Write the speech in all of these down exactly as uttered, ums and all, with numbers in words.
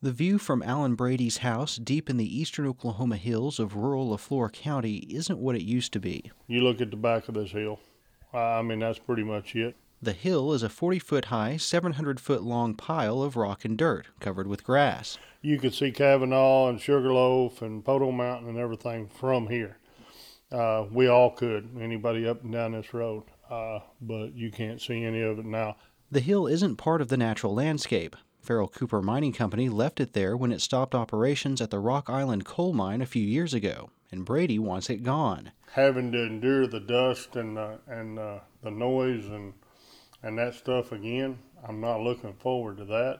The view from Alan Brady's house deep in the eastern Oklahoma hills of rural LaFleur County isn't what it used to be. You look at the back of this hill. I mean, that's pretty much it. The hill is a forty-foot-high, seven hundred foot long pile of rock and dirt covered with grass. You could see Kavanaugh and Sugarloaf and Poto Mountain and everything from here. Uh, we all could, anybody up and down this road, uh, but you can't see any of it now. The hill isn't part of the natural landscape. Farrell Cooper Mining Company left it there when it stopped operations at the Rock Island coal mine a few years ago, and Brady wants it gone. Having to endure the dust and uh, and uh, the noise and and that stuff again, I'm not looking forward to that,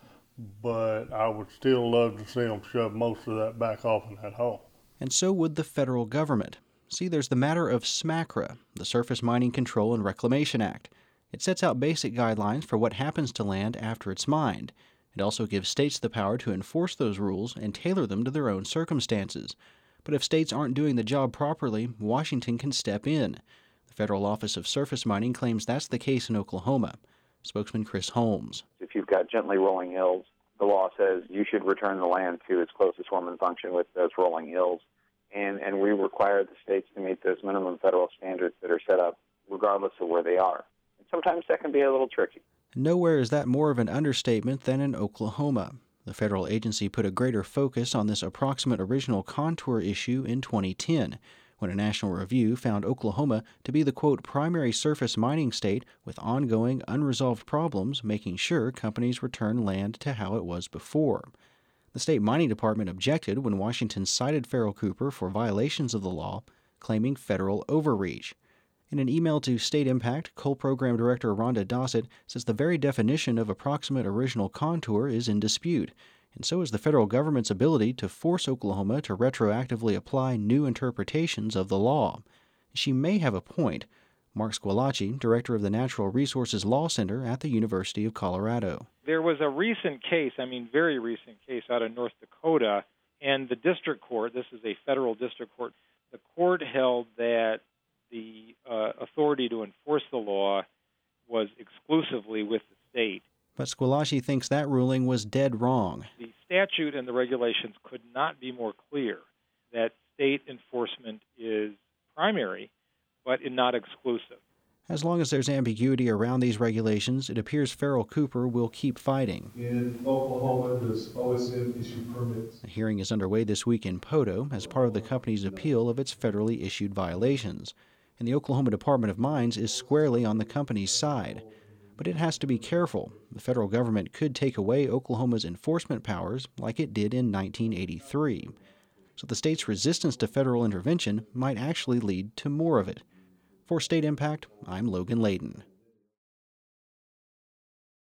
but I would still love to see them shove most of that back off in that hole. And so would the federal government. See, there's the matter of SMCRA, the Surface Mining Control and Reclamation Act. It sets out basic guidelines for what happens to land after it's mined. It also gives states the power to enforce those rules and tailor them to their own circumstances. But if states aren't doing the job properly, Washington can step in. The Federal Office of Surface Mining claims that's the case in Oklahoma. Spokesman Chris Holmes. If you've got gently rolling hills, the law says you should return the land to its closest form and function with those rolling hills. And, and we require the states to meet those minimum federal standards that are set up regardless of where they are. Sometimes that can be a little tricky. Nowhere is that more of an understatement than in Oklahoma. The federal agency put a greater focus on this approximate original contour issue in twenty ten, when a national review found Oklahoma to be the, quote, primary surface mining state with ongoing unresolved problems making sure companies return land to how it was before. The state mining department objected when Washington cited Farrell Cooper for violations of the law, claiming federal overreach. In an email to State Impact, Coal Program Director Rhonda Dossett says the very definition of approximate original contour is in dispute, and so is the federal government's ability to force Oklahoma to retroactively apply new interpretations of the law. She may have a point. Mark Squillace, director of the Natural Resources Law Center at the University of Colorado. There was a recent case, I mean very recent case out of North Dakota, and the district court, this is a federal district court, the court held that the uh, authority to enforce the law was exclusively with the state. But Squillace thinks that ruling was dead wrong. The statute and the regulations could not be more clear that state enforcement is primary, but not exclusive. As long as there's ambiguity around these regulations, it appears Farrell Cooper will keep fighting. In Oklahoma, does O S M issue permits? A hearing is underway this week in Poto as part of the company's appeal of its federally issued violations. And the Oklahoma Department of Mines is squarely on the company's side. But it has to be careful. The federal government could take away Oklahoma's enforcement powers like it did in nineteen eighty-three. So the state's resistance to federal intervention might actually lead to more of it. For State Impact, I'm Logan Layden.